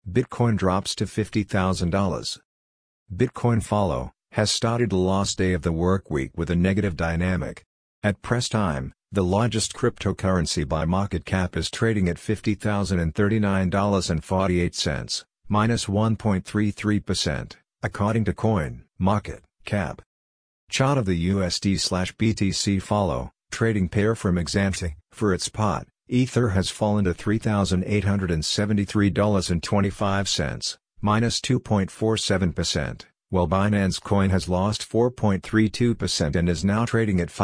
Bitcoin drops to $50,000. Bitcoin follow has started the last day of the work week with a negative dynamic. At press time, the largest cryptocurrency by market cap is trading at $50,039.48, minus 1.33%, according to CoinMarketCap. Chart of the USD/BTC follow trading pair from Exante. For its spot, Ether has fallen to $3,873.25, minus 2.47%, while Binance Coin has lost 4.32% and is now trading at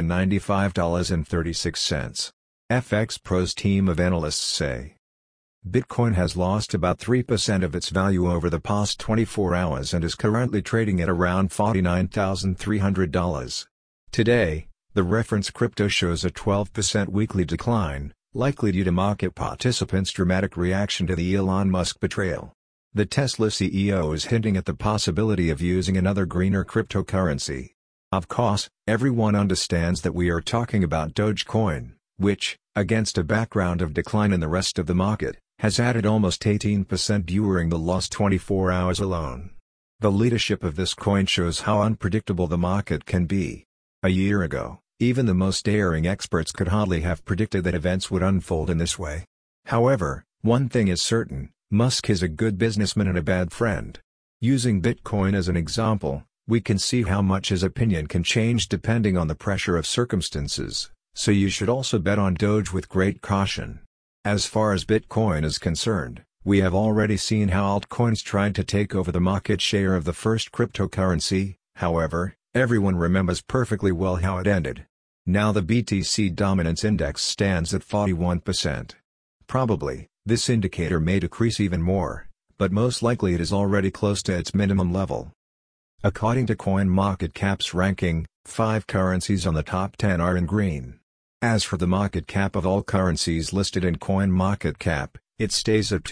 $595.36. FX Pro's team of analysts say Bitcoin has lost about 3% of its value over the past 24 hours and is currently trading at around $49,300. Today, the reference crypto shows a 12% weekly decline, likely due to market participants' dramatic reaction to the Elon Musk betrayal. The Tesla CEO is hinting at the possibility of using another greener cryptocurrency. Of course, everyone understands that we are talking about Dogecoin, which, against a background of decline in the rest of the market, has added almost 18% during the last 24 hours alone. The leadership of this coin shows how unpredictable the market can be. A year ago, even the most daring experts could hardly have predicted that events would unfold in this way. However, one thing is certain: Musk is a good businessman and a bad friend. Using Bitcoin as an example, we can see how much his opinion can change depending on the pressure of circumstances, so you should also bet on Doge with great caution. As far as Bitcoin is concerned, we have already seen how altcoins tried to take over the market share of the first cryptocurrency. However, everyone remembers perfectly well how it ended. Now the BTC Dominance Index stands at 41%. Probably, this indicator may decrease even more, but most likely it is already close to its minimum level. According to CoinMarketCap's ranking, 5 currencies on the top 10 are in green. As for the market cap of all currencies listed in CoinMarketCap, it stays at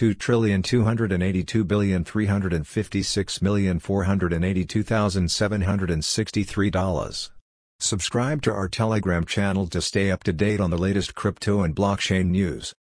$2,382,356,482,763. Subscribe to our Telegram channel to stay up to date on the latest crypto and blockchain news.